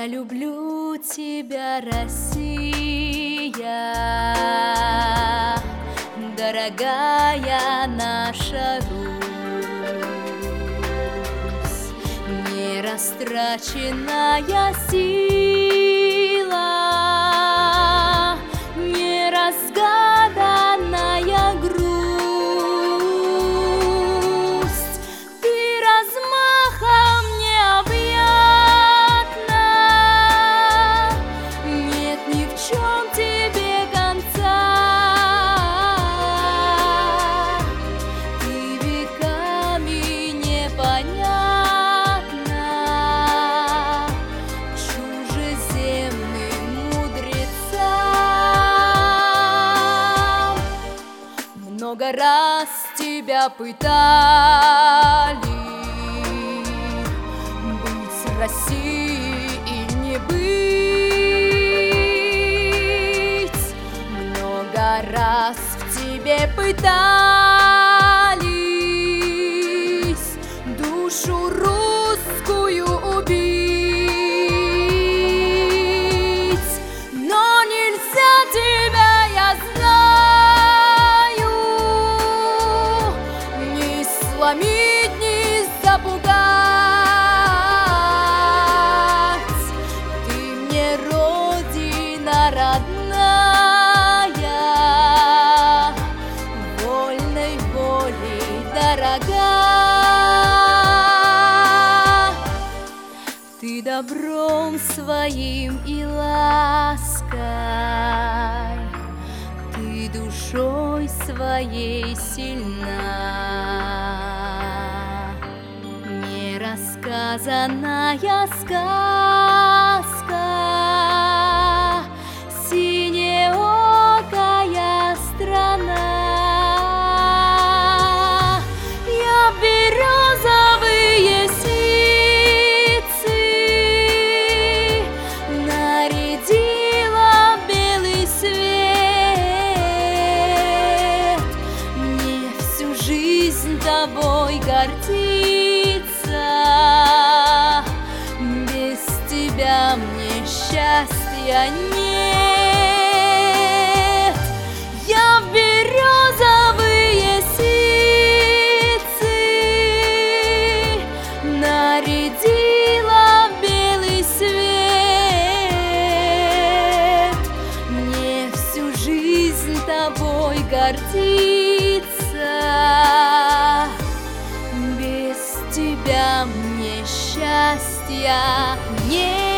Я люблю тебя, Россия, дорогая наша Русь, нерастраченная сила, неразгаданная грусть. Ты размахом необъятна, нет ни в чем тебе конца. Ты веками непонятна чужеземным мудрецам. Много раз тебя пытали быть Россией и не быть. Много раз в тебе пытались душу русскую убить, но нельзя тебя, я знаю, ни сломить, ни запугать. Ты мне родина родная, вольной волей дорога. Ты добром своим и лаской, ты душой своей сильна. Нерассказанная сказка, синеокая страна. Я в березовые сицы нарядила белый свет. Мне всю жизнь тобой гордиться, без тебя мне счастья нет. Я в березовые сицы нарядила белый свет. Мне всю жизнь тобой гордиться, без тебя мне счастья нет.